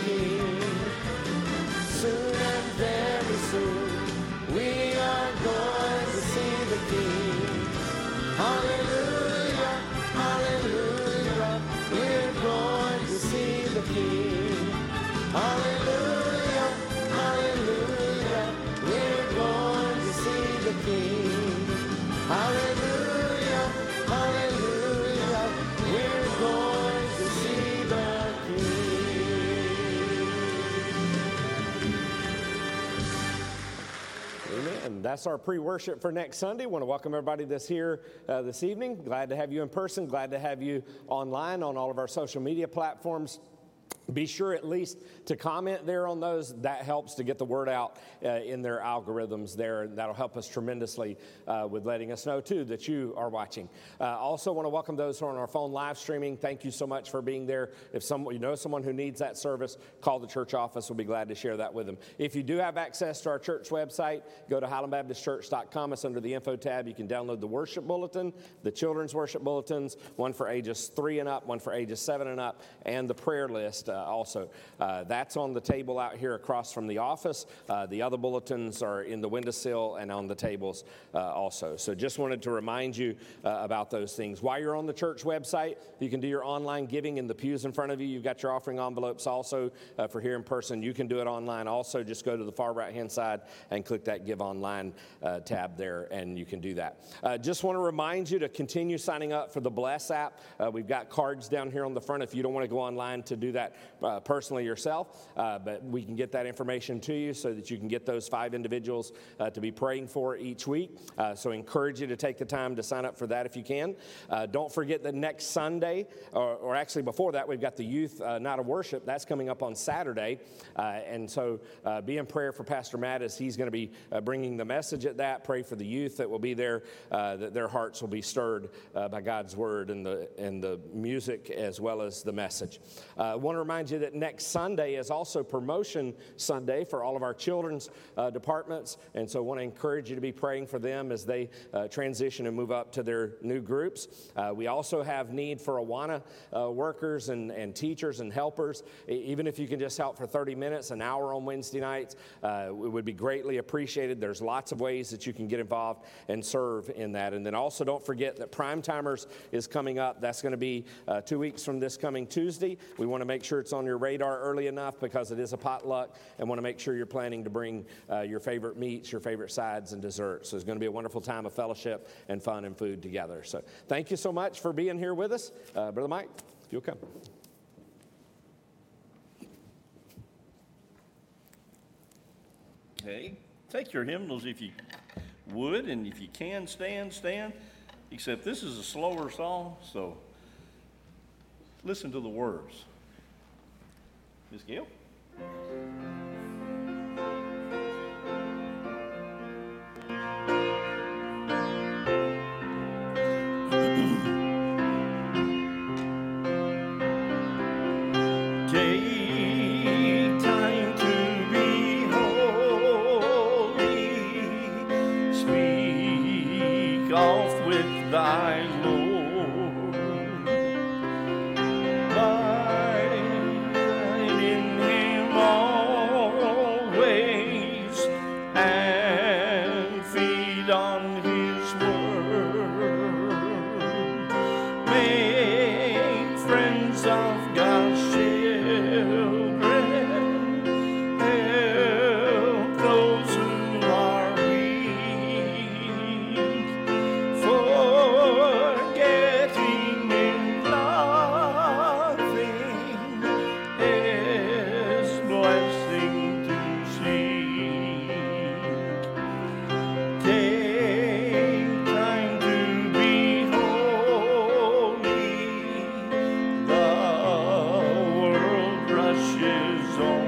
King. Soon and very soon, we are going to see the King. Hallelujah, hallelujah, we're going to see the King. Hallelujah, hallelujah, we're going to see the King. Hallelujah, hallelujah, we're going to see the King. Amen. That's our pre-worship for next Sunday. Want to welcome everybody that's here this evening. Glad to have you in person. Glad to have you online on all of our social media platforms. Be sure at least to comment there on those. That helps to get the word out in their algorithms there. And that'll help us tremendously with letting us know, too, that you are watching. Also want to welcome those who are on our phone live streaming. Thank you so much for being there. If you know someone who needs that service, call the church office. We'll be glad to share that with them. If you do have access to our church website, go to highlandbaptistchurch.com. It's under the info tab. You can download the worship bulletin, the children's worship bulletins, one for ages 3 and up, one for ages 7 and up, and the prayer list. Also, that's on the table out here across from the office. The other bulletins are in the windowsill and on the tables also. So just wanted to remind you about those things. While you're on the church website, you can do your online giving in the pews in front of you. You've got your offering envelopes also for here in person. You can do it online also. Just go to the far right-hand side and click that Give Online tab there, and you can do that. Just want to remind you to continue signing up for the Bless app. We've got cards down here on the front if you don't want to go online to do that personally yourself, but we can get that information to you so that you can get those 5 individuals to be praying for each week. So encourage you to take the time to sign up for that if you can. Don't forget that next Sunday, or actually before that, we've got the Youth Night of Worship. That's coming up on Saturday. And so be in prayer for Pastor Matt as he's going to be bringing the message at that. Pray for the youth that will be there, that their hearts will be stirred by God's word and the music as well as the message. I want to remind you that next Sunday is also Promotion Sunday for all of our children's departments, and so I want to encourage you to be praying for them as they transition and move up to their new groups. We also have need for Awana workers and teachers and helpers. Even if you can just help for 30 minutes, an hour on Wednesday nights, it would be greatly appreciated. There's lots of ways that you can get involved and serve in that. And then also don't forget that Prime Timers is coming up. That's going to be 2 weeks from this coming Tuesday. We want to make sure it's on your radar early enough because it is a potluck, and want to make sure you're planning to bring your favorite meats, your favorite sides, and desserts. So it's going to be a wonderful time of fellowship and fun and food together. So thank you so much for being here with us. Brother Mike, if you'll come. Okay, take your hymnals if you would, and if you can, stand. Except this is a slower song, so listen to the words. Miss Gail? Take time to be holy, speak oft with thy Lord, abide in him always, and feed on his word, make friends of God's children, help those who are weak, forgetting in nothing his blessing to seek. Take time to be holy, the world rushes on.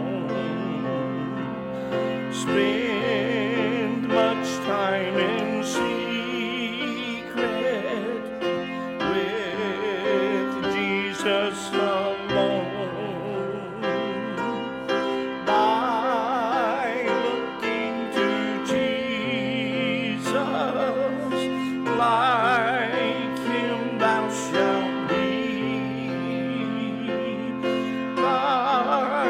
Spend much time in secret with Jesus alone. By looking to Jesus, like him thou shalt be. By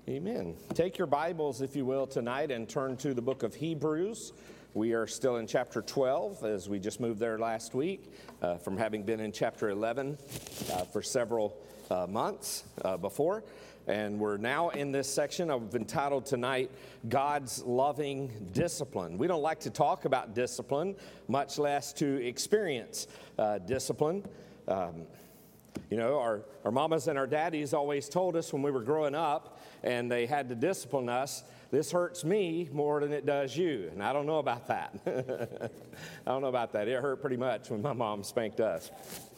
Amen. Take your Bibles, if you will, tonight and turn to the book of Hebrews. We are still in chapter 12, as we just moved there last week from having been in chapter 11 for several months before. And we're now in this section I've entitled tonight, God's Loving Discipline. We don't like to talk about discipline, much less to experience discipline. You know, our mamas and our daddies always told us when we were growing up and they had to discipline us, this hurts me more than it does you. And I don't know about that. I don't know about that. It hurt pretty much when my mom spanked us.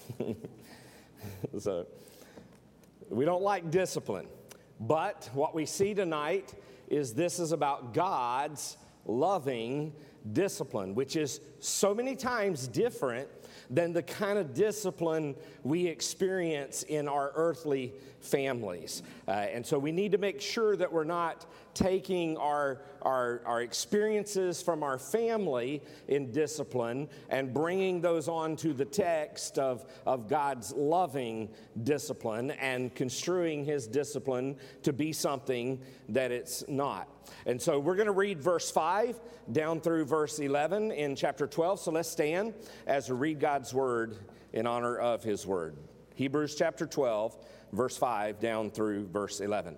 So we don't like discipline. But what we see tonight is this is about God's loving discipline, which is so many times different than the kind of discipline we experience in our earthly families. And so we need to make sure that we're not taking our experiences from our family in discipline and bringing those onto the text of God's loving discipline and construing his discipline to be something that it's not. And so we're going to read verse 5 down through verse 11 in chapter 12. So let's stand as we read God's word in honor of his word. Hebrews chapter 12, verse 5 down through verse 11.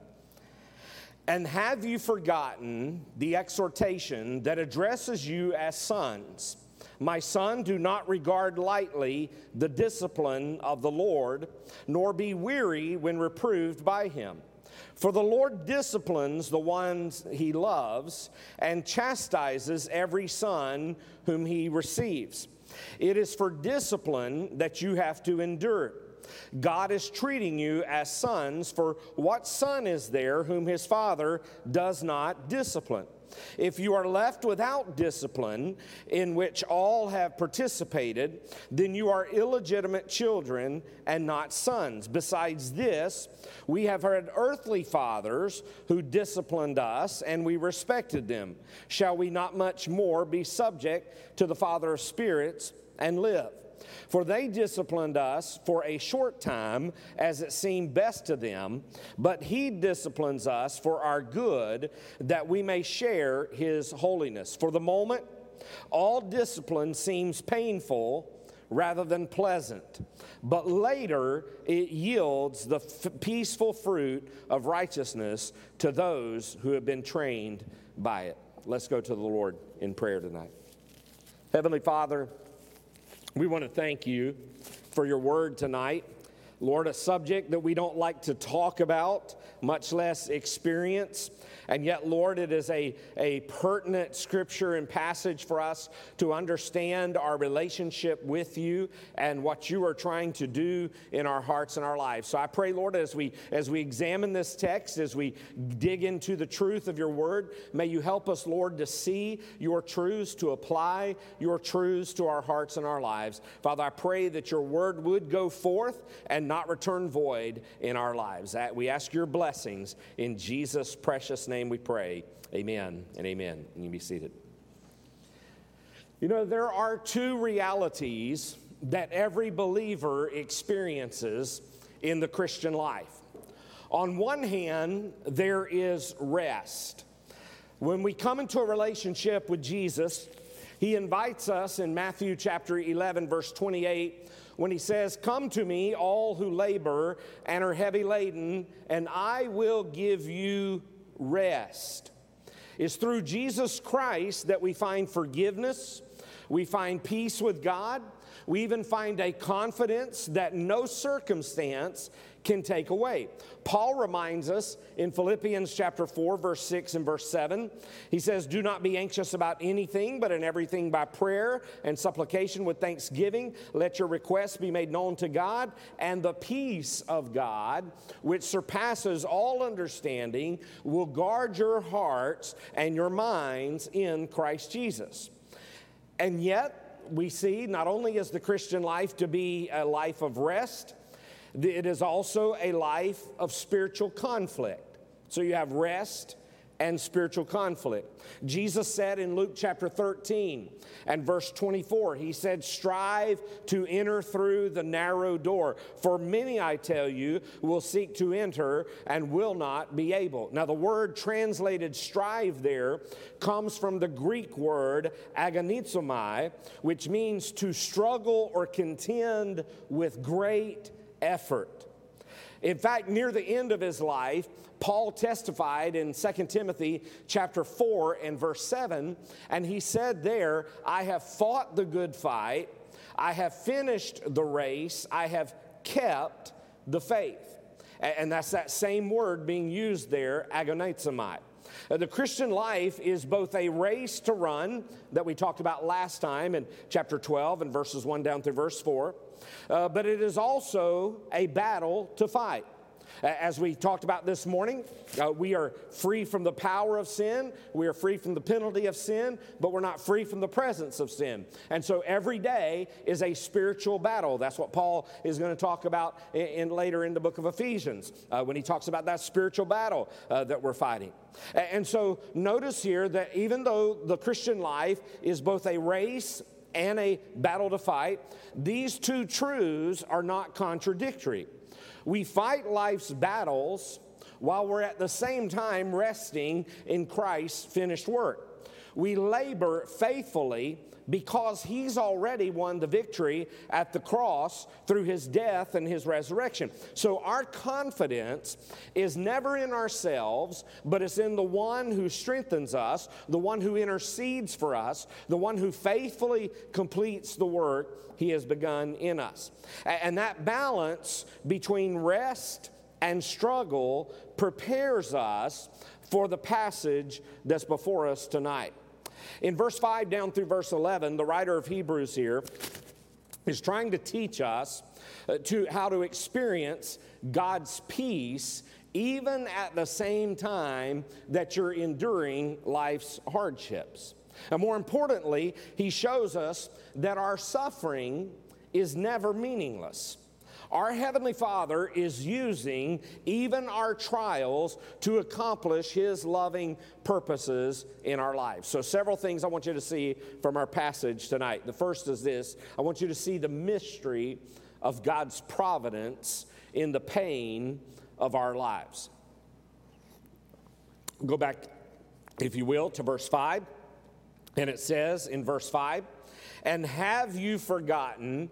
And have you forgotten the exhortation that addresses you as sons? My son, do not regard lightly the discipline of the Lord, nor be weary when reproved by him. For the Lord disciplines the ones he loves and chastises every son whom he receives. It is for discipline that you have to endure. God is treating you as sons, for what son is there whom his father does not discipline? If you are left without discipline, in which all have participated, then you are illegitimate children and not sons. Besides this, we have had earthly fathers who disciplined us, and we respected them. Shall we not much more be subject to the Father of spirits and live? For they disciplined us for a short time as it seemed best to them, but he disciplines us for our good, that we may share his holiness. For the moment, all discipline seems painful rather than pleasant, but later it yields the peaceful fruit of righteousness to those who have been trained by it. Let's go to the Lord in prayer tonight. Heavenly Father, we want to thank you for your word tonight. Lord, a subject that we don't like to talk about, much less experience. And yet, Lord, it is a pertinent scripture and passage for us to understand our relationship with you and what you are trying to do in our hearts and our lives. So I pray, Lord, as we examine this text, as we dig into the truth of your word, may you help us, Lord, to see your truths, to apply your truths to our hearts and our lives. Father, I pray that your word would go forth and not return void in our lives. We ask your blessings in Jesus' precious name we pray. Amen and amen. And you be seated. You know, there are two realities that every believer experiences in the Christian life. On one hand, there is rest. When we come into a relationship with Jesus, he invites us in Matthew chapter 11, verse 28, when he says, "Come to me, all who labor and are heavy laden, and I will give you rest." It's through Jesus Christ that we find forgiveness, we find peace with God, we even find a confidence that no circumstance can take away. Paul reminds us in Philippians chapter 4, verse 6 and verse 7, he says, "Do not be anxious about anything, but in everything by prayer and supplication with thanksgiving, let your requests be made known to God, and the peace of God, which surpasses all understanding, will guard your hearts and your minds in Christ Jesus." And yet, we see not only is the Christian life to be a life of rest, it is also a life of spiritual conflict. So you have rest and spiritual conflict. Jesus said in Luke chapter 13 and verse 24, he said, strive to enter through the narrow door. For many, I tell you, will seek to enter and will not be able. Now, the word translated strive there comes from the Greek word agonizomai, which means to struggle or contend with great effort. In fact, near the end of his life, Paul testified in 2 Timothy chapter 4 and verse 7, and he said there, I have fought the good fight, I have finished the race, I have kept the faith. And that's that same word being used there, agonizomai. The Christian life is both a race to run that we talked about last time in chapter 12 and verses 1 down through verse 4, but it is also a battle to fight. As we talked about this morning, we are free from the power of sin, we are free from the penalty of sin, but we're not free from the presence of sin. And so every day is a spiritual battle. That's what Paul is going to talk about later in the book of Ephesians, when he talks about that spiritual battle that we're fighting. And so notice here that even though the Christian life is both a race and a battle to fight, these two truths are not contradictory. We fight life's battles while we're at the same time resting in Christ's finished work. We labor faithfully because he's already won the victory at the cross through his death and his resurrection. So our confidence is never in ourselves, but it's in the one who strengthens us, the one who intercedes for us, the one who faithfully completes the work he has begun in us. And that balance between rest and struggle prepares us for the passage that's before us tonight. In verse 5 down through verse 11, the writer of Hebrews here is trying to teach us how to experience God's peace even at the same time that you're enduring life's hardships. And more importantly, he shows us that our suffering is never meaningless. Our Heavenly Father is using even our trials to accomplish His loving purposes in our lives. So several things I want you to see from our passage tonight. The first is this: I want you to see the mystery of God's providence in the pain of our lives. Go back, if you will, to verse 5. And it says in verse 5, "And have you forgotten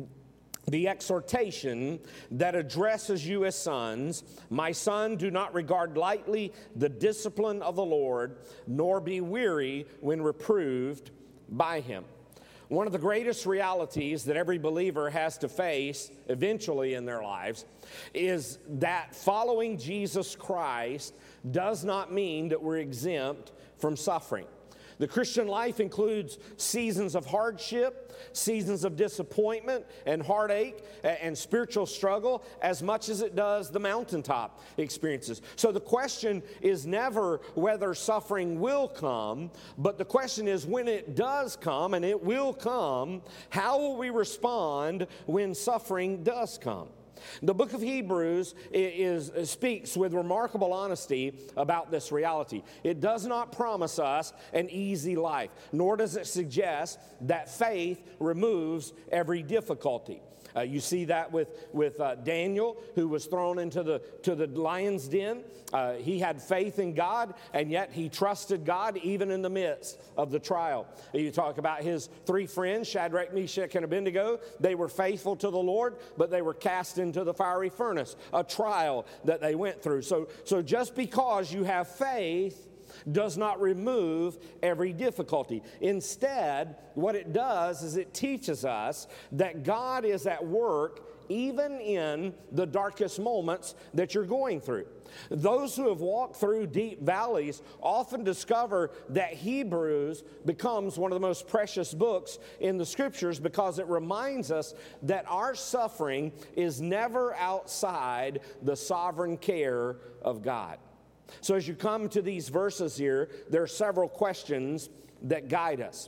the exhortation that addresses you as sons? My son, do not regard lightly the discipline of the Lord, nor be weary when reproved by him." One of the greatest realities that every believer has to face eventually in their lives is that following Jesus Christ does not mean that we're exempt from suffering. The Christian life includes seasons of hardship, seasons of disappointment and heartache and spiritual struggle as much as it does the mountaintop experiences. So the question is never whether suffering will come, but the question is when it does come, and it will come, how will we respond when suffering does come? The book of Hebrews speaks with remarkable honesty about this reality. It does not promise us an easy life, nor does it suggest that faith removes every difficulty. You see that with Daniel, who was thrown into the lion's den. He had faith in God, and yet he trusted God even in the midst of the trial. You talk about his three friends, Shadrach, Meshach, and Abednego. They were faithful to the Lord, but they were cast into the fiery furnace, a trial that they went through. So just because you have faith does not remove every difficulty. Instead, what it does is it teaches us that God is at work even in the darkest moments that you're going through. Those who have walked through deep valleys often discover that Hebrews becomes one of the most precious books in the Scriptures because it reminds us that our suffering is never outside the sovereign care of God. So as you come to these verses here, there are several questions that guide us.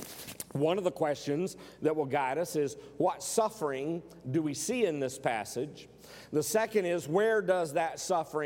One of the questions that will guide us is, what suffering do we see in this passage? The second is, where does that suffering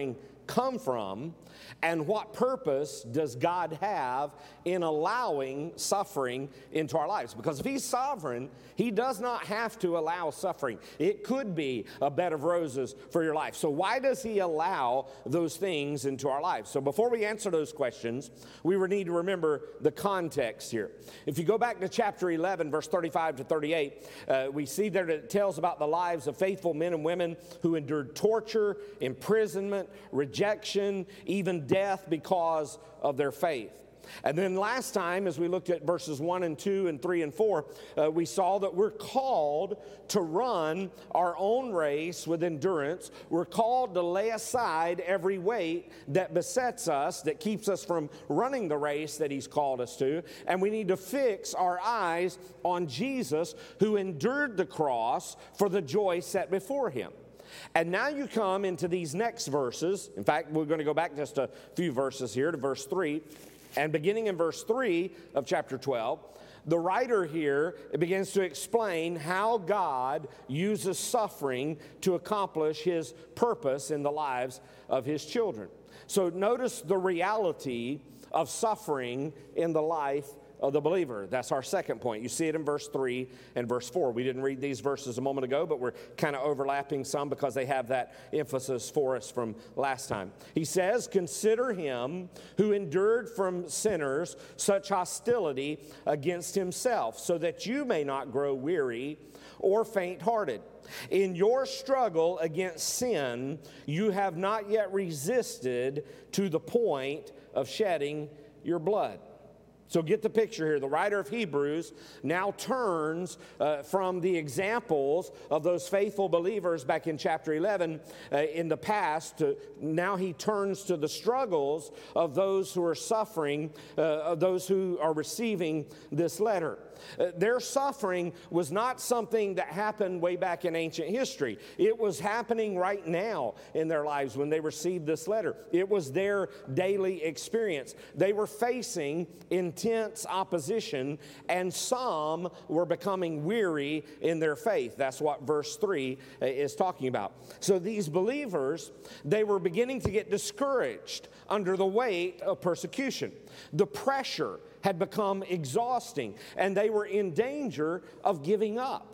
come from? And what purpose does God have in allowing suffering into our lives? Because if He's sovereign, He does not have to allow suffering. It could be a bed of roses for your life. So why does He allow those things into our lives? So before we answer those questions, we need to remember the context here. If you go back to chapter 11, verse 35 to 38, we see there that it tells about the lives of faithful men and women who endured torture, imprisonment, rejection, even death because of their faith. And then last time, as we looked at verses 1 and 2 and 3 and 4, we saw that we're called to run our own race with endurance. We're called to lay aside every weight that besets us, that keeps us from running the race that He's called us to. And we need to fix our eyes on Jesus, who endured the cross for the joy set before Him. And now you come into these next verses. In fact, we're going to go back just a few verses here to verse 3. And beginning in verse 3 of chapter 12, the writer here begins to explain how God uses suffering to accomplish His purpose in the lives of His children. So notice the reality of suffering in the life of the believer. That's our second point. You see it in verse 3 and verse 4. We didn't read these verses a moment ago, but we're kind of overlapping some because they have that emphasis for us from last time. He says, "Consider Him who endured from sinners such hostility against Himself, so that you may not grow weary or faint-hearted. In your struggle against sin, you have not yet resisted to the point of shedding your blood." So get the picture here. The writer of Hebrews now turns from the examples of those faithful believers back in chapter 11 in the past. Now he turns to the struggles of those who are suffering, of those who are receiving this letter. Their suffering was not something that happened way back in ancient history. It was happening right now in their lives when they received this letter. It was their daily experience. They were facing intense opposition, and some were becoming weary in their faith. That's what verse 3 is talking about. So these believers, they were beginning to get discouraged under the weight of persecution. The pressure had become exhausting, and they were in danger of giving up.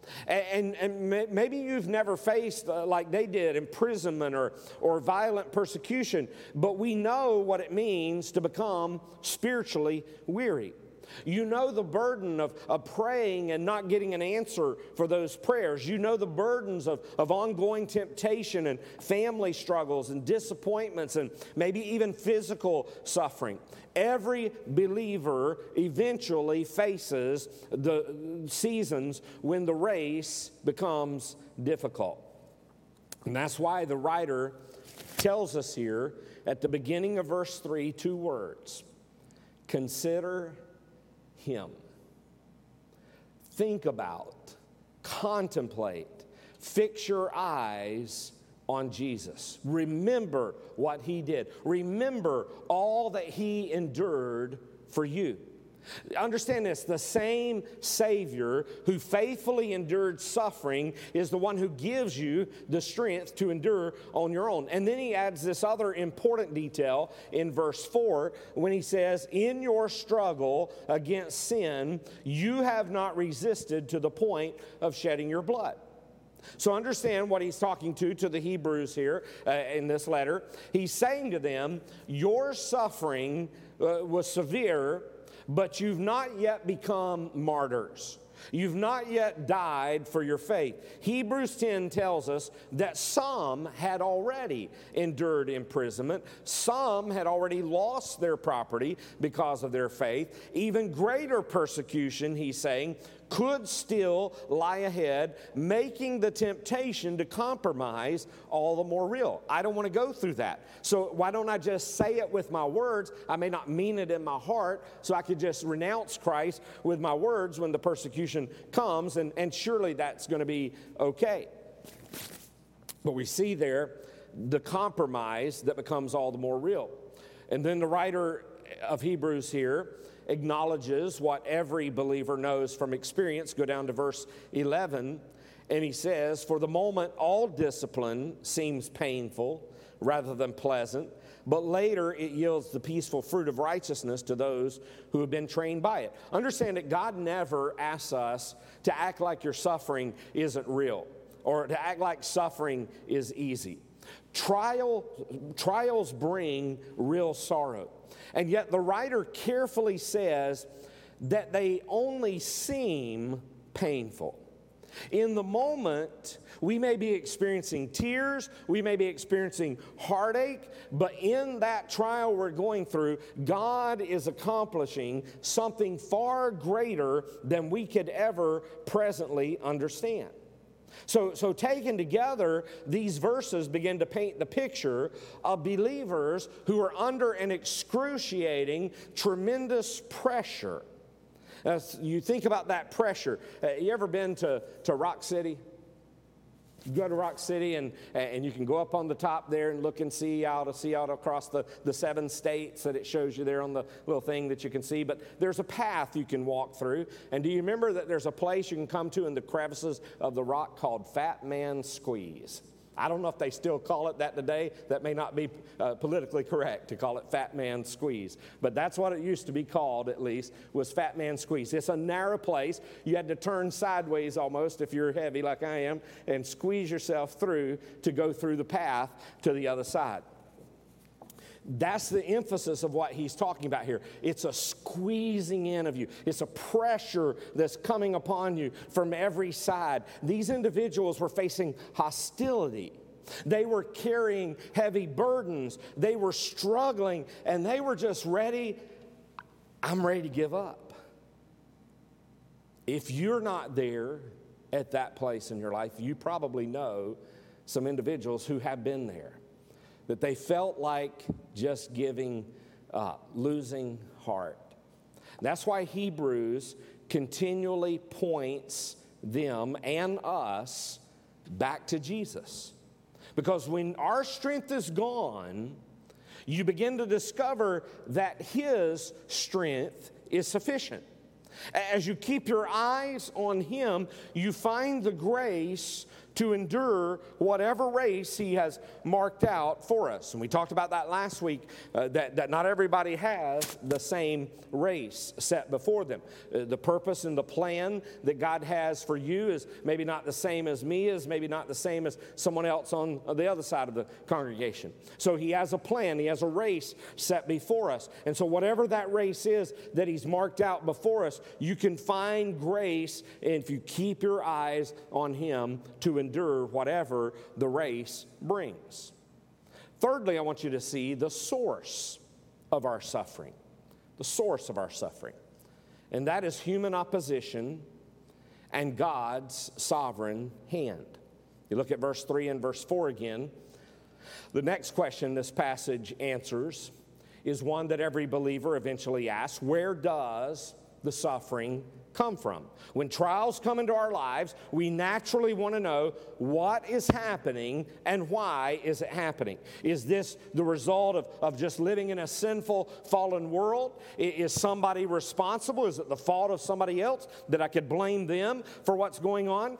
And maybe you've never faced, like they did, imprisonment or violent persecution, but we know what it means to become spiritually weary. You know the burden of praying and not getting an answer for those prayers. You know the burdens of ongoing temptation and family struggles and disappointments and maybe even physical suffering. Every believer eventually faces the seasons when the race becomes difficult. And that's why the writer tells us here at the beginning of verse 3 two words: consider Him. Think about, contemplate, fix your eyes on Jesus. Remember what He did. Remember all that He endured for you. Understand this, the same Savior who faithfully endured suffering is the one who gives you the strength to endure on your own. And then he adds this other important detail in verse 4 when he says, "In your struggle against sin, you have not resisted to the point of shedding your blood." So understand what he's talking to the Hebrews here in this letter. He's saying to them, your suffering was severe, but you've not yet become martyrs. You've not yet died for your faith. Hebrews 10 tells us that some had already endured imprisonment. Some had already lost their property because of their faith. Even greater persecution, he's saying, could still lie ahead, making the temptation to compromise all the more real. I don't want to go through that. So why don't I just say it with my words? I may not mean it in my heart, so I could just renounce Christ with my words when the persecution comes, and surely that's going to be okay. But we see there the compromise that becomes all the more real. And then the writer of Hebrews here acknowledges what every believer knows from experience. Go down to verse 11. And he says, for the moment, all discipline seems painful rather than pleasant, but later it yields the peaceful fruit of righteousness to those who have been trained by it. Understand that God never asks us to act like your suffering isn't real or to act like suffering is easy. Trials bring real sorrow. And yet the writer carefully says that they only seem painful. In the moment, we may be experiencing tears, we may be experiencing heartache, but in that trial we're going through, God is accomplishing something far greater than we could ever presently understand. So taken together, these verses begin to paint the picture of believers who are under an excruciating, tremendous pressure. You think about that pressure. You ever been to Rock City? You go to Rock City and you can go up on the top there and look and see out across the 7 states that it shows you there on the little thing that you can see. But there's a path you can walk through. And do you remember that there's a place you can come to in the crevices of the rock called Fat Man Squeeze? I don't know if they still call it that today. That may not be politically correct to call it Fat Man Squeeze. But that's what it used to be called, at least, was Fat Man Squeeze. It's a narrow place. You had to turn sideways almost, if you're heavy like I am, and squeeze yourself through to go through the path to the other side. That's the emphasis of what he's talking about here. It's a squeezing in of you. It's a pressure that's coming upon you from every side. These individuals were facing hostility. They were carrying heavy burdens. They were struggling, and they were just ready. I'm ready to give up. If you're not there at that place in your life, you probably know some individuals who have been there. That they felt like just giving up, losing heart. That's why Hebrews continually points them and us back to Jesus. Because when our strength is gone, you begin to discover that His strength is sufficient. As you keep your eyes on Him, you find the grace to endure whatever race He has marked out for us. And we talked about that last week, that not everybody has the same race set before them. The purpose and the plan that God has for you is maybe not the same as me, is maybe not the same as someone else on the other side of the congregation. So He has a plan, He has a race set before us. And so whatever that race is that He's marked out before us, you can find grace if you keep your eyes on Him to endure whatever the race brings. Thirdly, I want you to see the source of our suffering. The source of our suffering. And that is human opposition and God's sovereign hand. You look at verse 3 and verse 4 again. The next question this passage answers is one that every believer eventually asks: where does the suffering come from? When trials come into our lives, we naturally want to know what is happening and why is it happening. Is this the result of just living in a sinful, fallen world? Is somebody responsible? Is it the fault of somebody else that I could blame them for what's going on?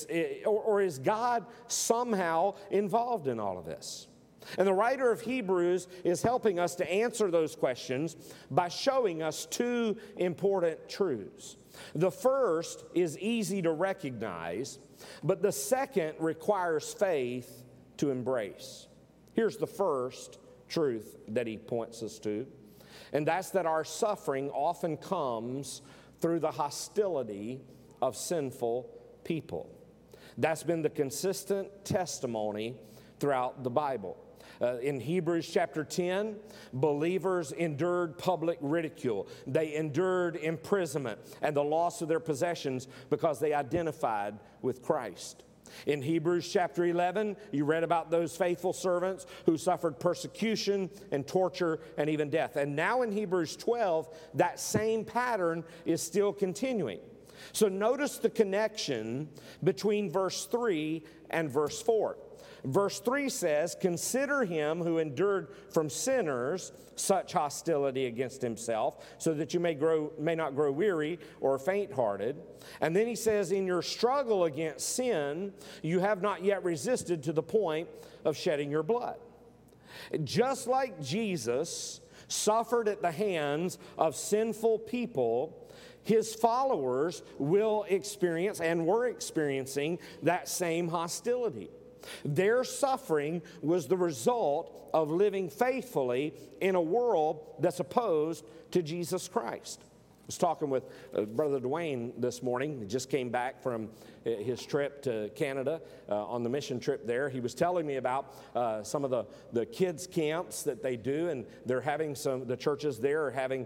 Or is God somehow involved in all of this? And the writer of Hebrews is helping us to answer those questions by showing us 2 important truths. The first is easy to recognize, but the second requires faith to embrace. Here's the first truth that he points us to, and that's that our suffering often comes through the hostility of sinful people. That's been the consistent testimony throughout the Bible. In Hebrews chapter 10, believers endured public ridicule. They endured imprisonment and the loss of their possessions because they identified with Christ. In Hebrews chapter 11, you read about those faithful servants who suffered persecution and torture and even death. And now in Hebrews 12, that same pattern is still continuing. So notice the connection between verse 3 and verse 4. Verse 3 says, "Consider him who endured from sinners such hostility against himself, so that you may not grow weary or faint-hearted." And then he says, "In your struggle against sin, you have not yet resisted to the point of shedding your blood." Just like Jesus suffered at the hands of sinful people, his followers will experience and were experiencing that same hostility. Their suffering was the result of living faithfully in a world that's opposed to Jesus Christ. I was talking with Brother Dwayne this morning. He just came back from his trip to Canada on the mission trip there. He was telling me about some of the kids' camps that they do, and they're having the churches there are having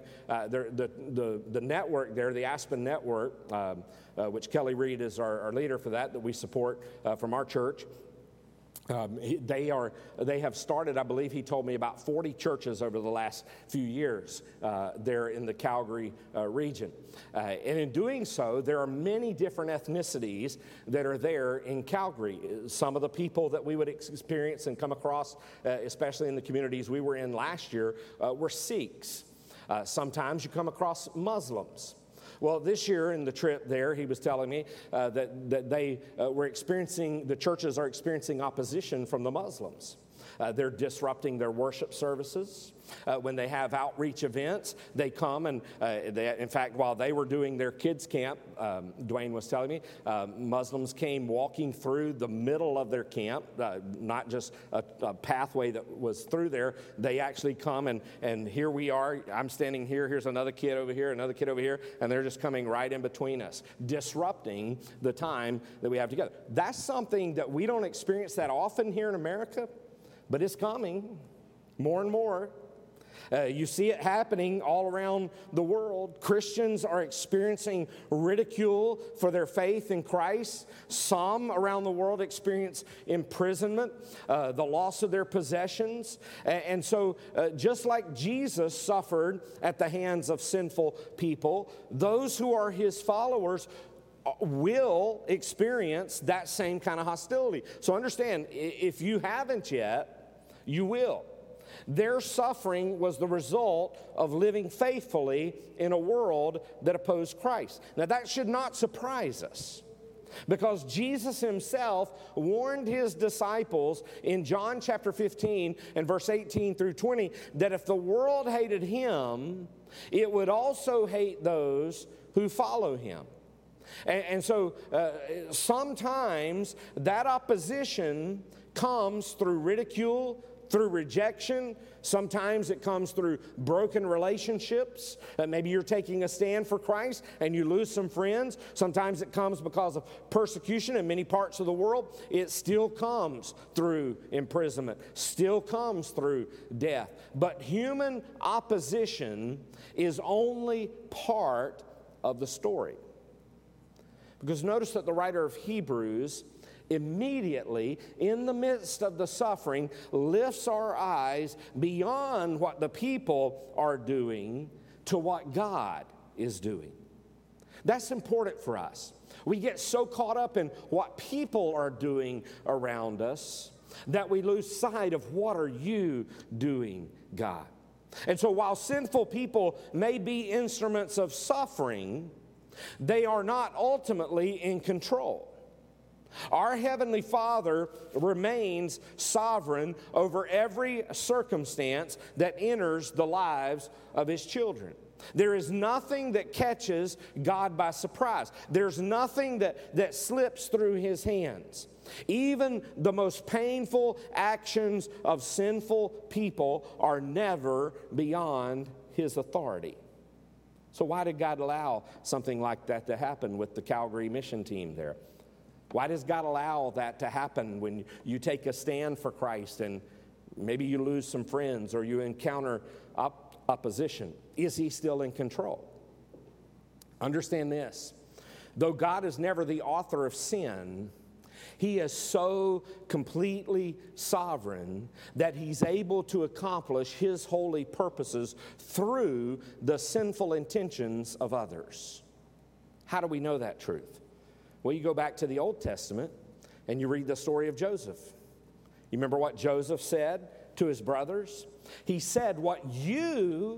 the network there, the Aspen Network, which Kelly Reed is our leader for that we support from our church. They have started, I believe he told me, about 40 churches over the last few years there in the Calgary region. And in doing so, there are many different ethnicities that are there in Calgary. Some of the people that we would experience and come across, especially in the communities we were in last year, were Sikhs. Sometimes you come across Muslims. Well, this year in the trip there, he was telling me that they were experiencing, the churches are experiencing opposition from the Muslims. They're disrupting their worship services. When they have outreach events, they come and, in fact, while they were doing their kids' camp, Dwayne was telling me, Muslims came walking through the middle of their camp, not just a pathway that was through there. They actually come and here we are. I'm standing here. Here's another kid over here, another kid over here, and they're just coming right in between us, disrupting the time that we have together. That's something that we don't experience that often here in America. But it's coming more and more. You see it happening all around the world. Christians are experiencing ridicule for their faith in Christ. Some around the world experience imprisonment, the loss of their possessions. And so just like Jesus suffered at the hands of sinful people, those who are his followers will experience that same kind of hostility. So understand, if you haven't yet, you will. Their suffering was the result of living faithfully in a world that opposed Christ. Now that should not surprise us, because Jesus himself warned his disciples in John chapter 15 and verse 18 through 20 that if the world hated him, it would also hate those who follow him. And so sometimes that opposition comes through ridicule, through rejection. Sometimes it comes through broken relationships. Maybe you're taking a stand for Christ and you lose some friends. Sometimes it comes because of persecution in many parts of the world. It still comes through imprisonment, still comes through death. But human opposition is only part of the story. Because notice that the writer of Hebrews immediately, in the midst of the suffering, lifts our eyes beyond what the people are doing to what God is doing. That's important for us. We get so caught up in what people are doing around us that we lose sight of what are you doing, God. And so while sinful people may be instruments of suffering, they are not ultimately in control. Our Heavenly Father remains sovereign over every circumstance that enters the lives of his children. There is nothing that catches God by surprise. There's nothing that slips through his hands. Even the most painful actions of sinful people are never beyond his authority. So why did God allow something like that to happen with the Calgary mission team there? Why does God allow that to happen when you take a stand for Christ and maybe you lose some friends or you encounter opposition? Is he still in control? Understand this. Though God is never the author of sin, he is so completely sovereign that he's able to accomplish his holy purposes through the sinful intentions of others. How do we know that truth? Well, you go back to the Old Testament and you read the story of Joseph. You remember what Joseph said to his brothers? He said, what you,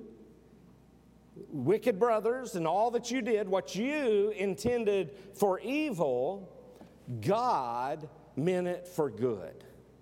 wicked brothers, and all that you did, what you intended for evil, God meant it for good.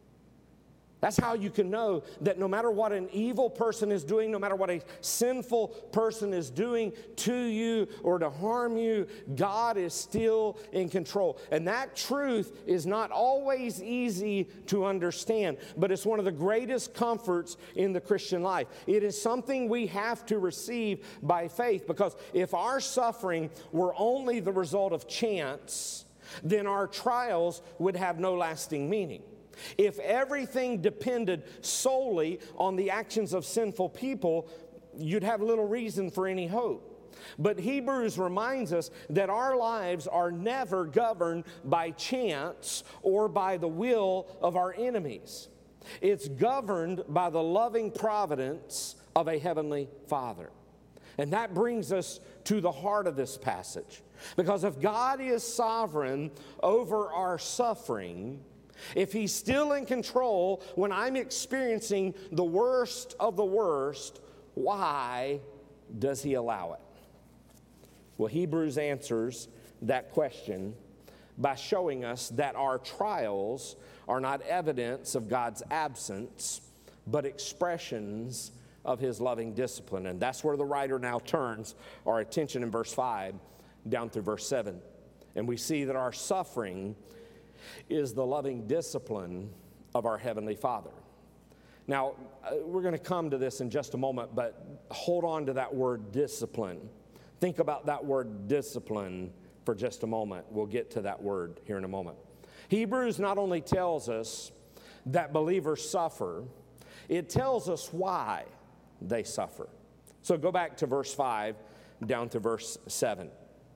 That's how you can know that no matter what an evil person is doing, no matter what a sinful person is doing to you or to harm you, God is still in control. And that truth is not always easy to understand, but it's one of the greatest comforts in the Christian life. It is something we have to receive by faith, because if our suffering were only the result of chance, then our trials would have no lasting meaning. If everything depended solely on the actions of sinful people, you'd have little reason for any hope. But Hebrews reminds us that our lives are never governed by chance or by the will of our enemies. It's governed by the loving providence of a heavenly Father. And that brings us to the heart of this passage. Because if God is sovereign over our suffering, if He's still in control when I'm experiencing the worst of the worst, why does He allow it? Well, Hebrews answers that question by showing us that our trials are not evidence of God's absence, but expressions of His loving discipline. And that's where the writer now turns our attention in verse 5 down through verse 7. And we see that our suffering is the loving discipline of our Heavenly Father. Now, we're going to come to this in just a moment, but hold on to that word discipline. Think about that word discipline for just a moment. We'll get to that word here in a moment. Hebrews not only tells us that believers suffer, it tells us why they suffer. So go back to verse 5 down to verse 7.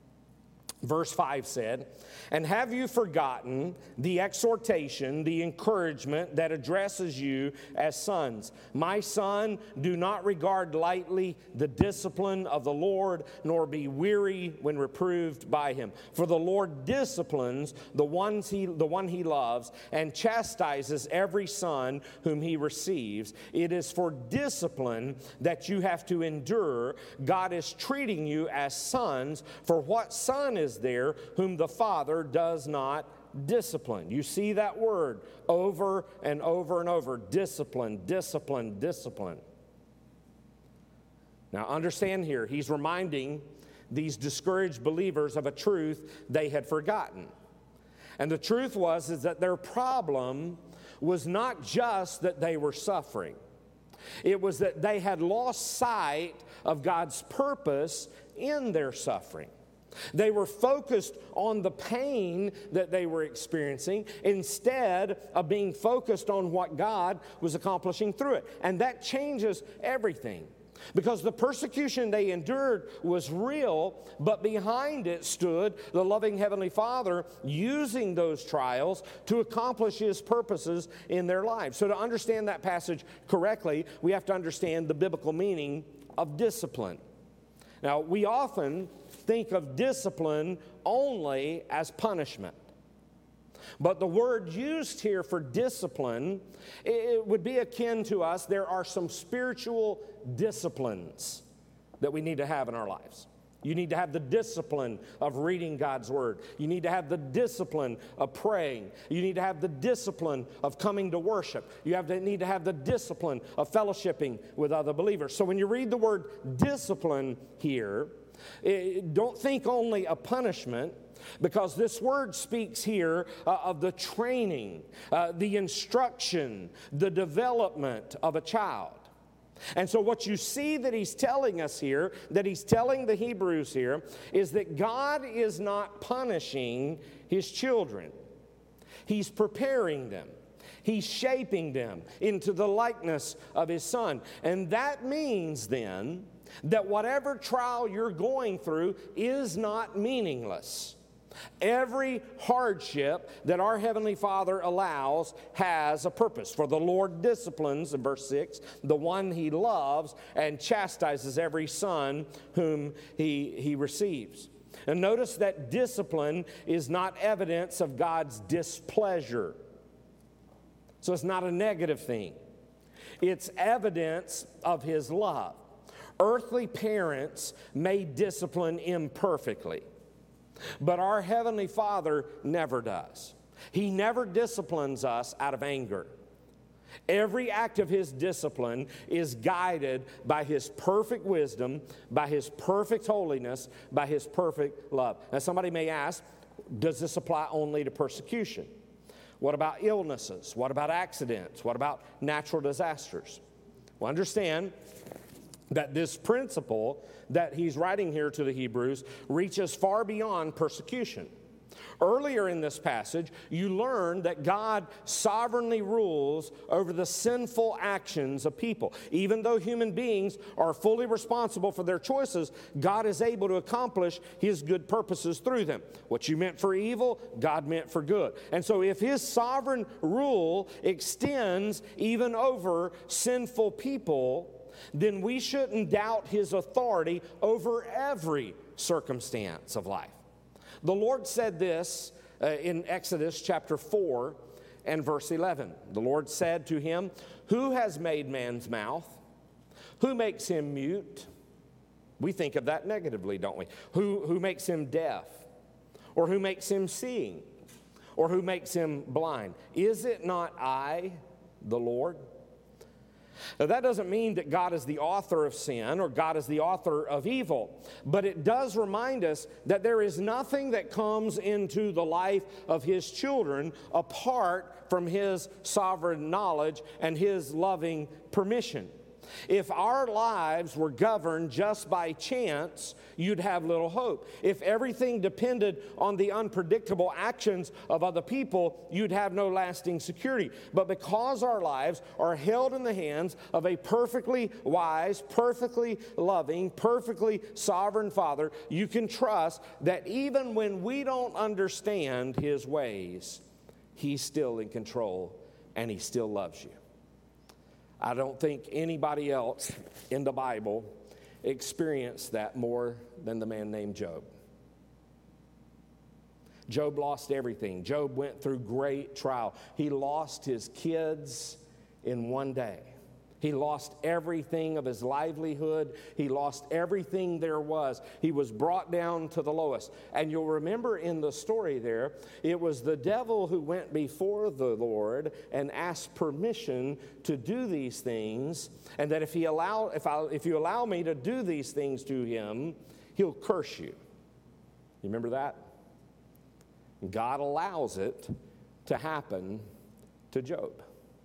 Verse 5 said, "And have you forgotten the exhortation, the encouragement that addresses you as sons? My son, do not regard lightly the discipline of the Lord, nor be weary when reproved by Him. For the Lord disciplines the one He loves, and chastises every son whom He receives. It is for discipline that you have to endure. God is treating you as sons, for what son is there whom the Father does not discipline?" You see that word over and over and over. Discipline, discipline, discipline. Now understand here, he's reminding these discouraged believers of a truth they had forgotten. And the truth is that their problem was not just that they were suffering. It was that they had lost sight of God's purpose in their suffering. They were focused on the pain that they were experiencing instead of being focused on what God was accomplishing through it. And that changes everything, because the persecution they endured was real, but behind it stood the loving Heavenly Father using those trials to accomplish His purposes in their lives. So to understand that passage correctly, we have to understand the biblical meaning of discipline. Now, we often think of discipline only as punishment. But the word used here for discipline, it would be akin to us. There are some spiritual disciplines that we need to have in our lives. You need to have the discipline of reading God's Word. You need to have the discipline of praying. You need to have the discipline of coming to worship. You need to have the discipline of fellowshipping with other believers. So when you read the word discipline here, don't think only of punishment, because this word speaks here of the training, the instruction, the development of a child. And so what you see that he's telling us here, that he's telling the Hebrews here, is that God is not punishing His children. He's preparing them. He's shaping them into the likeness of His Son. And that means then that whatever trial you're going through is not meaningless. Every hardship that our Heavenly Father allows has a purpose. For the Lord disciplines, in verse 6, the one He loves, and chastises every son whom He receives. And notice that discipline is not evidence of God's displeasure. So it's not a negative thing. It's evidence of His love. Earthly parents may discipline imperfectly, but our Heavenly Father never does. He never disciplines us out of anger. Every act of His discipline is guided by His perfect wisdom, by His perfect holiness, by His perfect love. Now, somebody may ask, does this apply only to persecution? What about illnesses? What about accidents? What about natural disasters? Well, understand that this principle that he's writing here to the Hebrews reaches far beyond persecution. Earlier in this passage, you learn that God sovereignly rules over the sinful actions of people. Even though human beings are fully responsible for their choices, God is able to accomplish His good purposes through them. What you meant for evil, God meant for good. And so if His sovereign rule extends even over sinful people, then we shouldn't doubt His authority over every circumstance of life. The Lord said this in Exodus chapter 4 and verse 11. The Lord said to him, "Who has made man's mouth? Who makes him mute?" We think of that negatively, don't we? Who makes him deaf? Or who makes him seeing? Or who makes him blind? Is it not I, the Lord? Now, that doesn't mean that God is the author of sin or God is the author of evil, but it does remind us that there is nothing that comes into the life of His children apart from His sovereign knowledge and His loving permission. If our lives were governed just by chance, you'd have little hope. If everything depended on the unpredictable actions of other people, you'd have no lasting security. But because our lives are held in the hands of a perfectly wise, perfectly loving, perfectly sovereign Father, you can trust that even when we don't understand His ways, He's still in control and He still loves you. I don't think anybody else in the Bible experienced that more than the man named Job. Job lost everything. Job went through great trial. He lost his kids in one day. He lost everything of his livelihood. He lost everything there was. He was brought down to the lowest. And you'll remember in the story there, it was the devil who went before the Lord and asked permission to do these things, and that if you allow me to do these things to him, he'll curse you. You remember that? God allows it to happen to Job.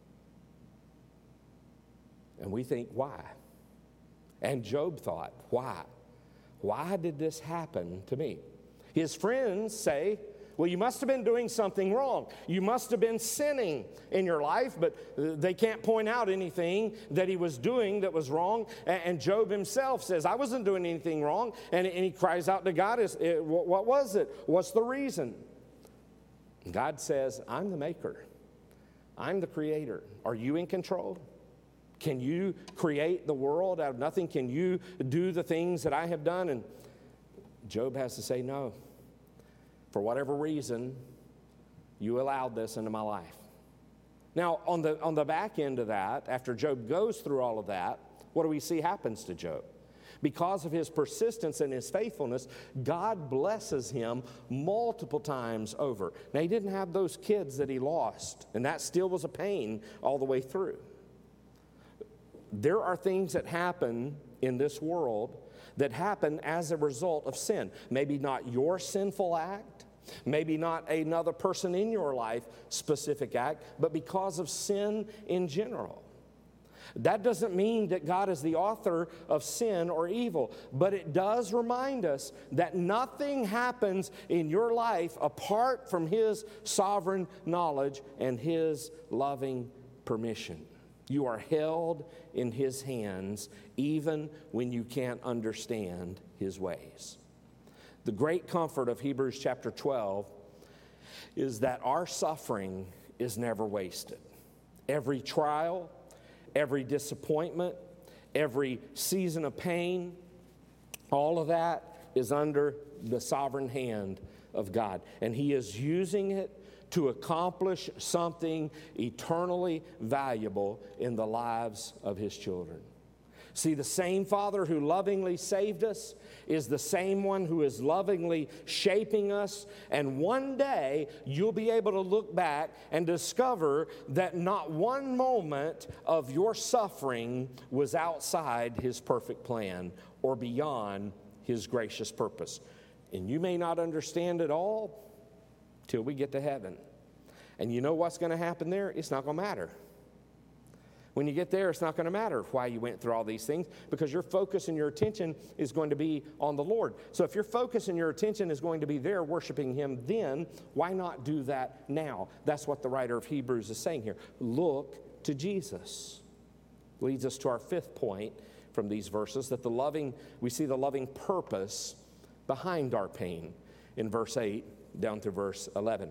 And we think, why? And Job thought, why? Why did this happen to me? His friends say, well, you must have been doing something wrong. You must have been sinning in your life, but they can't point out anything that he was doing that was wrong. And Job himself says, I wasn't doing anything wrong. And he cries out to God, what was it? What's the reason? God says, I'm the maker. I'm the creator. Are you in control? Can you create the world out of nothing? Can you do the things that I have done? And Job has to say, no. For whatever reason, you allowed this into my life. Now, on the back end of that, after Job goes through all of that, what do we see happens to Job? Because of his persistence and his faithfulness, God blesses him multiple times over. Now, he didn't have those kids that he lost, and that still was a pain all the way through. There are things that happen in this world that happen as a result of sin. Maybe not your sinful act, maybe not another person in your life specific act, but because of sin in general. That doesn't mean that God is the author of sin or evil, but it does remind us that nothing happens in your life apart from His sovereign knowledge and His loving permission. You are held in His hands even when you can't understand His ways. The great comfort of Hebrews chapter 12 is that our suffering is never wasted. Every trial, every disappointment, every season of pain, all of that is under the sovereign hand of God, and He is using it to accomplish something eternally valuable in the lives of His children. See, the same Father who lovingly saved us is the same one who is lovingly shaping us. And one day, you'll be able to look back and discover that not one moment of your suffering was outside His perfect plan or beyond His gracious purpose. And you may not understand it all till we get to heaven. And you know what's going to happen there? It's not going to matter. When you get there, it's not going to matter why you went through all these things, because your focus and your attention is going to be on the Lord. So if your focus and your attention is going to be there worshiping Him, then why not do that now? That's what the writer of Hebrews is saying here. Look to Jesus. Leads us to our fifth point from these verses, that we see the loving purpose behind our pain in verse 8 down through verse 11.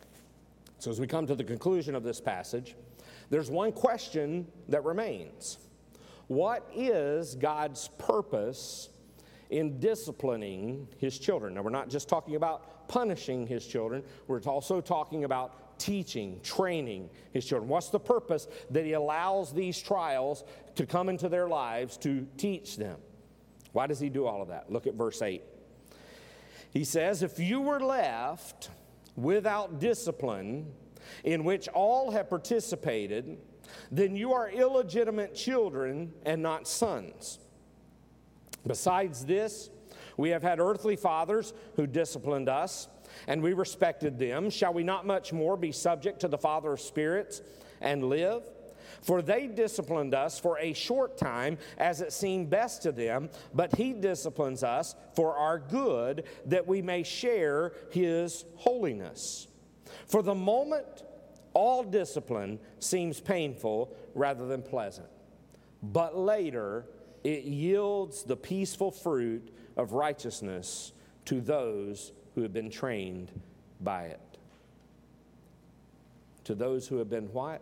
So as we come to the conclusion of this passage, there's one question that remains. What is God's purpose in disciplining His children? Now, we're not just talking about punishing His children. We're also talking about teaching, training His children. What's the purpose that He allows these trials to come into their lives to teach them? Why does He do all of that? Look at verse 8. He says, if you were left without discipline, in which all have participated, then you are illegitimate children and not sons. Besides this, we have had earthly fathers who disciplined us, and we respected them. Shall we not much more be subject to the Father of spirits and live? For they disciplined us for a short time as it seemed best to them, but He disciplines us for our good, that we may share His holiness. For the moment, all discipline seems painful rather than pleasant, but later it yields the peaceful fruit of righteousness to those who have been trained by it. To those who have been what?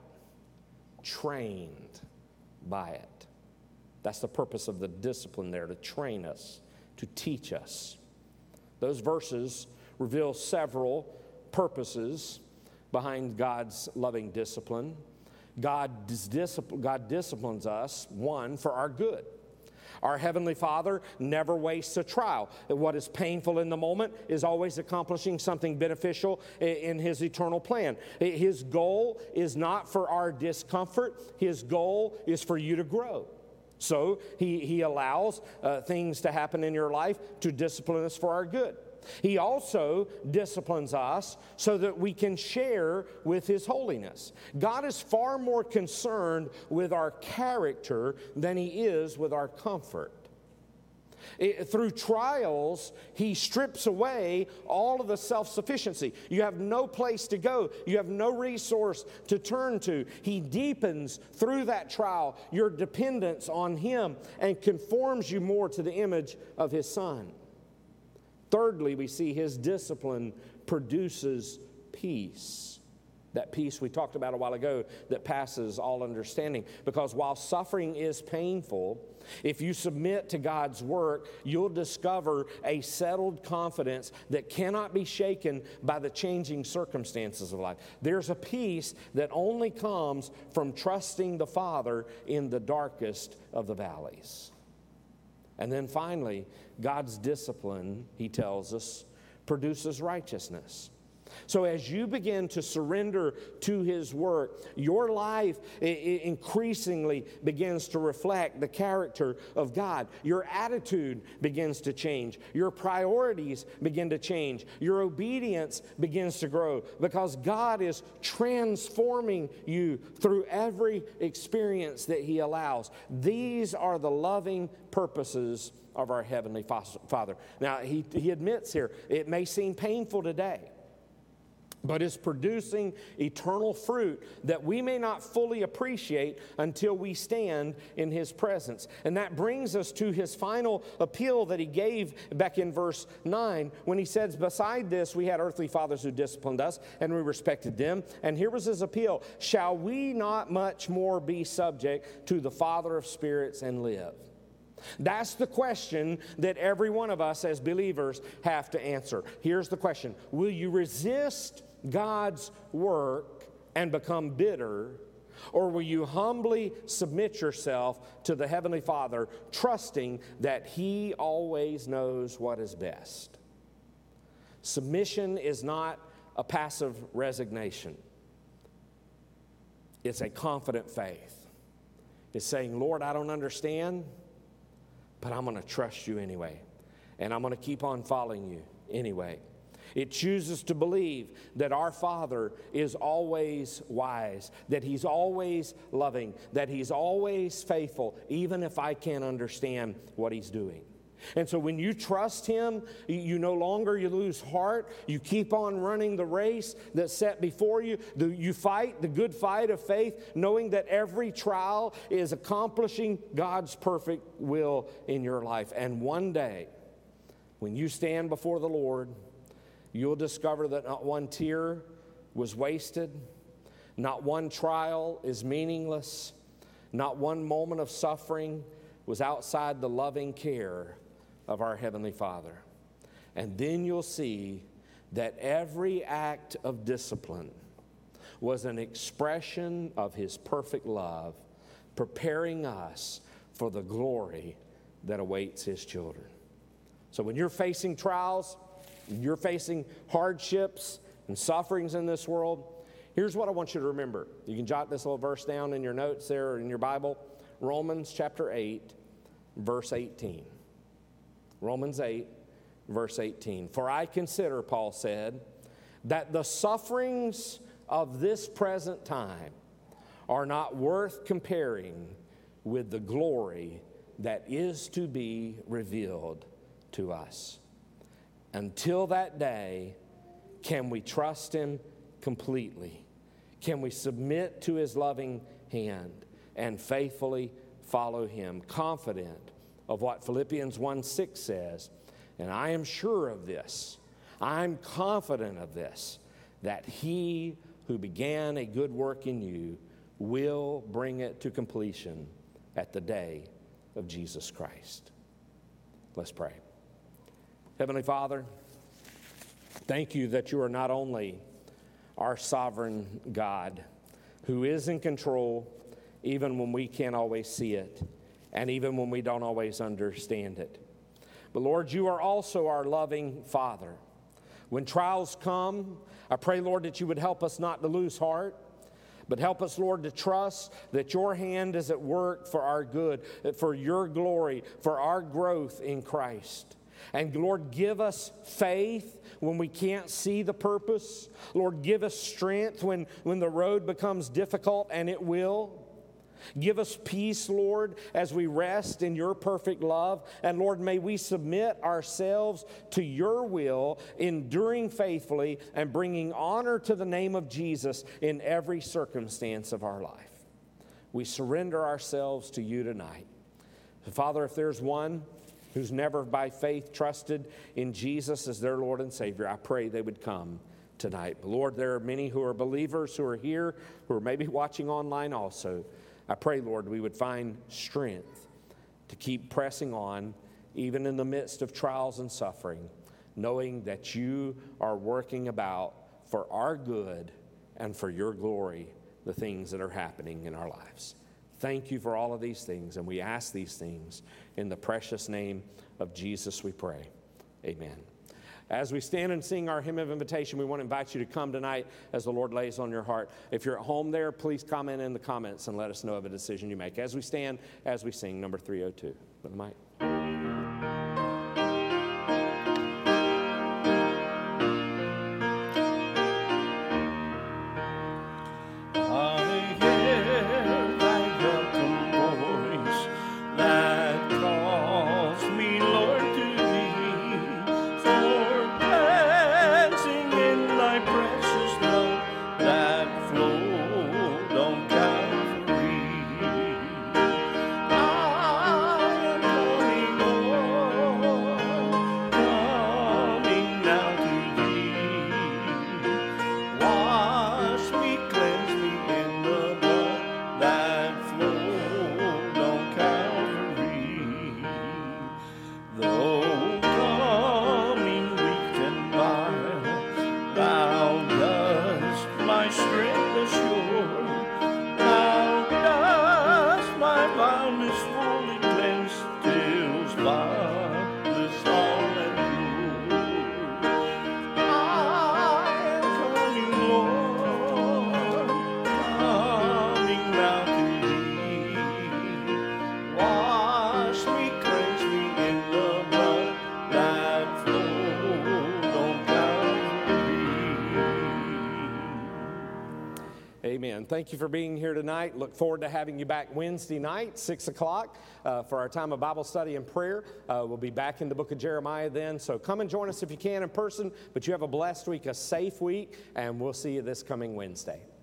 Trained by it. That's the purpose of the discipline there, to train us, to teach us. Those verses reveal several purposes behind God's loving discipline. God disciplines us, one, for our good. Our Heavenly Father never wastes a trial. What is painful in the moment is always accomplishing something beneficial in His eternal plan. His goal is not for our discomfort. His goal is for you to grow. So He allows things to happen in your life to discipline us for our good. He also disciplines us so that we can share with His holiness. God is far more concerned with our character than He is with our comfort. Through trials, He strips away all of the self-sufficiency. You have no place to go. You have no resource to turn to. He deepens through that trial your dependence on Him and conforms you more to the image of His Son. Thirdly, we see His discipline produces peace. That peace we talked about a while ago that passes all understanding. Because while suffering is painful, if you submit to God's work, you'll discover a settled confidence that cannot be shaken by the changing circumstances of life. There's a peace that only comes from trusting the Father in the darkest of the valleys. And then finally, God's discipline, He tells us, produces righteousness. So as you begin to surrender to His work, your life increasingly begins to reflect the character of God. Your attitude begins to change. Your priorities begin to change. Your obedience begins to grow because God is transforming you through every experience that He allows. These are the loving purposes of our Heavenly Father. Now, he admits here, it may seem painful today, but is producing eternal fruit that we may not fully appreciate until we stand in His presence. And that brings us to His final appeal that He gave back in verse 9 when He says, beside this, we had earthly fathers who disciplined us, and we respected them. And here was His appeal, shall we not much more be subject to the Father of spirits and live? That's the question that every one of us as believers have to answer. Here's the question. Will you resist God's work and become bitter, or will you humbly submit yourself to the Heavenly Father, trusting that He always knows what is best? Submission is not a passive resignation. It's a confident faith. It's saying, Lord, I don't understand, but I'm going to trust you anyway. And I'm going to keep on following you anyway. It chooses to believe that our Father is always wise, that He's always loving, that He's always faithful, even if I can't understand what He's doing. And so when you trust Him, you no longer you lose heart. You keep on running the race that's set before you. You fight the good fight of faith, knowing that every trial is accomplishing God's perfect will in your life. And one day, when you stand before the Lord, you'll discover that not one tear was wasted, not one trial is meaningless, not one moment of suffering was outside the loving care of our Heavenly Father. And then you'll see that every act of discipline was an expression of His perfect love, preparing us for the glory that awaits His children. So when you're facing trials, you're facing hardships and sufferings in this world, here's what I want you to remember. You can jot this little verse down in your notes there or in your Bible. Romans chapter 8, verse 18. Romans 8, verse 18. For I consider, Paul said, that the sufferings of this present time are not worth comparing with the glory that is to be revealed to us. Until that day, can we trust Him completely? Can we submit to His loving hand and faithfully follow Him, confident of what Philippians 1:6 says? And I am sure of this, I'm confident of this, that He who began a good work in you will bring it to completion at the day of Jesus Christ. Let's pray. Heavenly Father, thank you that you are not only our sovereign God who is in control even when we can't always see it and even when we don't always understand it. But Lord, you are also our loving Father. When trials come, I pray, Lord, that you would help us not to lose heart, but help us, Lord, to trust that your hand is at work for our good, for your glory, for our growth in Christ. And Lord, give us faith when we can't see the purpose. Lord, give us strength when the road becomes difficult, and it will. Give us peace, Lord, as we rest in your perfect love. And Lord, may we submit ourselves to your will, enduring faithfully and bringing honor to the name of Jesus in every circumstance of our life. We surrender ourselves to you tonight. Father, if there's one who's never by faith trusted in Jesus as their Lord and Savior, I pray they would come tonight. But Lord, there are many who are believers who are here, who are maybe watching online also. I pray, Lord, we would find strength to keep pressing on, even in the midst of trials and suffering, knowing that you are working about for our good and for your glory the things that are happening in our lives. Thank you for all of these things, and we ask these things in the precious name of Jesus we pray. Amen. As we stand and sing our hymn of invitation, we want to invite you to come tonight as the Lord lays on your heart. If you're at home there, please comment in the comments and let us know of a decision you make. As we stand, as we sing, number 302. Brother Mike. I am coming. Amen. Thank you for being here tonight. Look forward to having you back Wednesday night, 6 o'clock, for our time of Bible study and prayer. We'll be back in the book of Jeremiah then. So come and join us if you can in person. But you have a blessed week, a safe week, and we'll see you this coming Wednesday.